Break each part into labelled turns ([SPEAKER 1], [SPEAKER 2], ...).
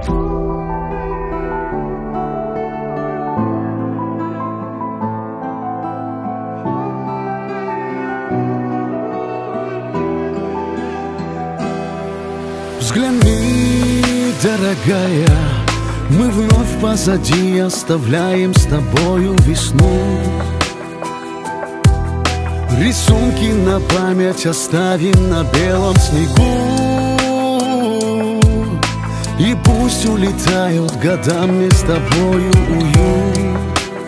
[SPEAKER 1] Взгляни, дорогая, мы вновь позади оставляем с тобою весну. Рисунки на память оставим на белом снегу. И пусть улетают года, мне с тобою уют.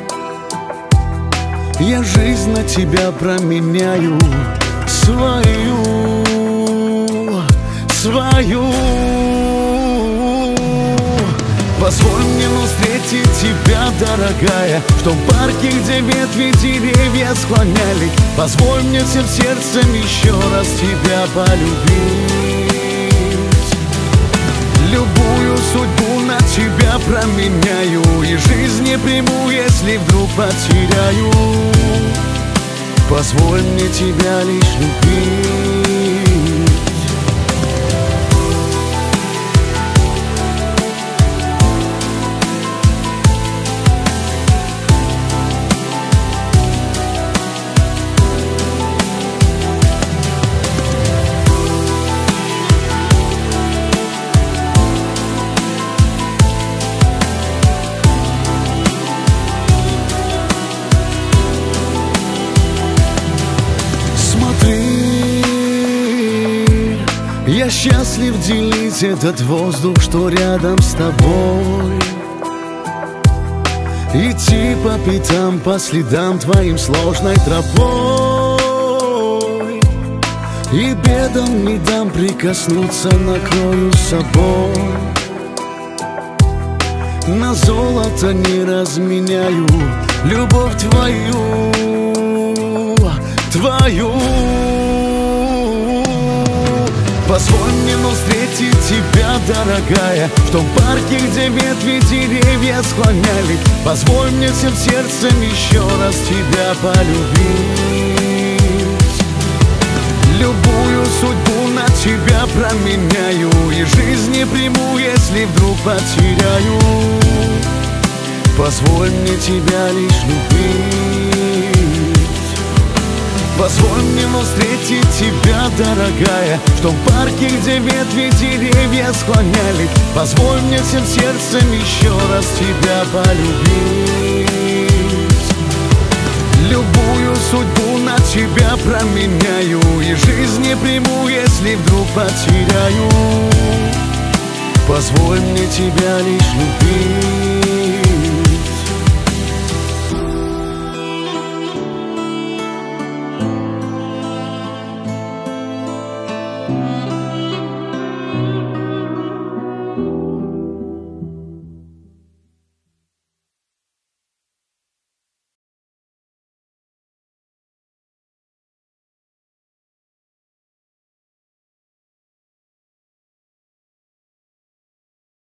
[SPEAKER 1] Я жизнь на тебя променяю, свою. Позволь мне встретить тебя, дорогая, в том парке, где ветви деревья склоняли. Позволь мне всем сердцем еще раз тебя полюбить. Любую судьбу на тебя променяю, и жизнь не приму, если вдруг потеряю. Позволь мне тебя лишь любить. Я счастлив делить этот воздух, что рядом с тобой. Идти по пятам, по следам твоим сложной тропой. И бедам не дам прикоснуться, накрою собой. На золото не разменяю любовь твою, твою. Позволь мне встретить тебя, дорогая, в том парке, где ветви деревья склоняли. Позволь мне всем сердцем еще раз тебя полюбить. Любую судьбу на тебя променяю, и жизнь не приму, если вдруг потеряю. Позволь мне тебя лишь любить. Позволь мне встретить тебя, дорогая, в том парке, где ветви деревья склоняли. Позволь мне всем сердцем еще раз тебя полюбить. Любую судьбу на тебя променяю, и жизнь не приму, если вдруг потеряю. Позволь мне тебя лишь любить.